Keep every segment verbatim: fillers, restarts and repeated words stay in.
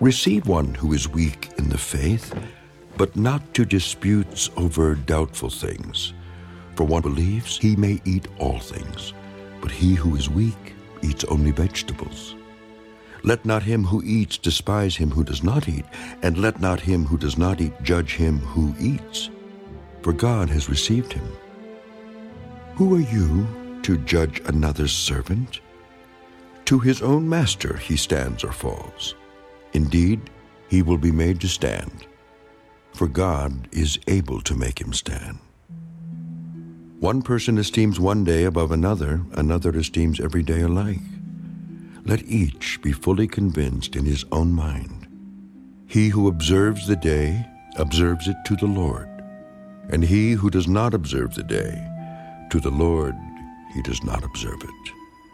Receive one who is weak in the faith, but not to disputes over doubtful things. For one believes he may eat all things, but he who is weak eats only vegetables. Let not him who eats despise him who does not eat, and let not him who does not eat judge him who eats, for God has received him. Who are you to judge another's servant? To his own master he stands or falls. Indeed, he will be made to stand, for God is able to make him stand. One person esteems one day above another, another esteems every day alike. Let each be fully convinced in his own mind. He who observes the day observes it to the Lord, and he who does not observe the day, to the Lord he does not observe it.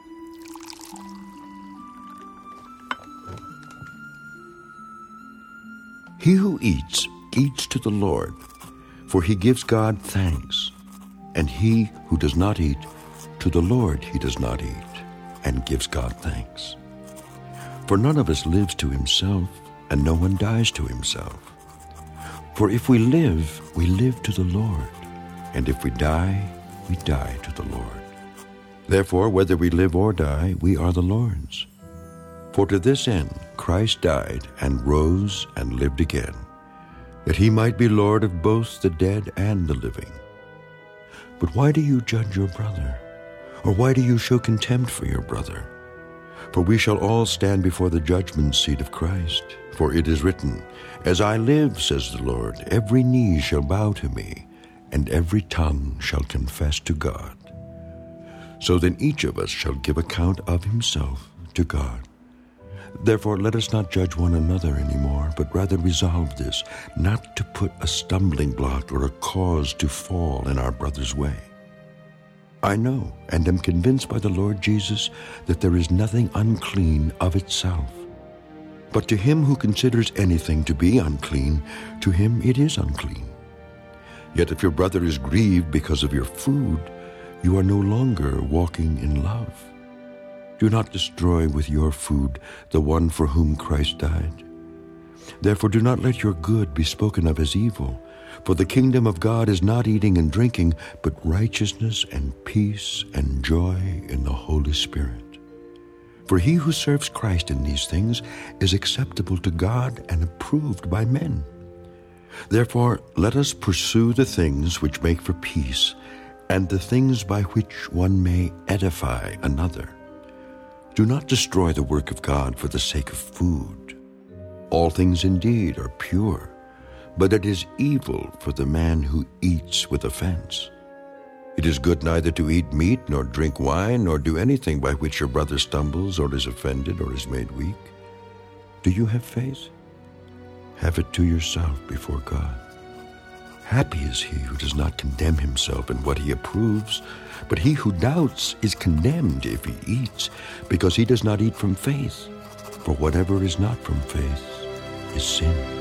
He who eats, eats to the Lord, for he gives God thanks. And he who does not eat, to the Lord he does not eat, and gives God thanks. For none of us lives to himself, and no one dies to himself. For if we live, we live to the Lord, and if we die, we die to the Lord. Therefore, whether we live or die, we are the Lord's. For to this end Christ died and rose and lived again, that he might be Lord of both the dead and the living. But why do you judge your brother? Or why do you show contempt for your brother? For we shall all stand before the judgment seat of Christ. For it is written, As I live, says the Lord, every knee shall bow to me, and every tongue shall confess to God. So then each of us shall give account of himself to God. Therefore let us not judge one another anymore, but rather resolve this, not to put a stumbling block or a cause to fall in our brother's way. I know and am convinced by the Lord Jesus that there is nothing unclean of itself. But to him who considers anything to be unclean, to him it is unclean. Yet if your brother is grieved because of your food, you are no longer walking in love. Do not destroy with your food the one for whom Christ died. Therefore do not let your good be spoken of as evil, for the kingdom of God is not eating and drinking, but righteousness and peace and joy in the Holy Spirit. For he who serves Christ in these things is acceptable to God and approved by men. Therefore let us pursue the things which make for peace, and the things by which one may edify another. Do not destroy the work of God for the sake of food. All things indeed are pure, but it is evil for the man who eats with offense. It is good neither to eat meat, nor drink wine, nor do anything by which your brother stumbles, or is offended, or is made weak. Do you have faith? Have it to yourself before God. Happy is he who does not condemn himself in what he approves, but he who doubts is condemned if he eats, because he does not eat from faith. For whatever is not from faith is sin.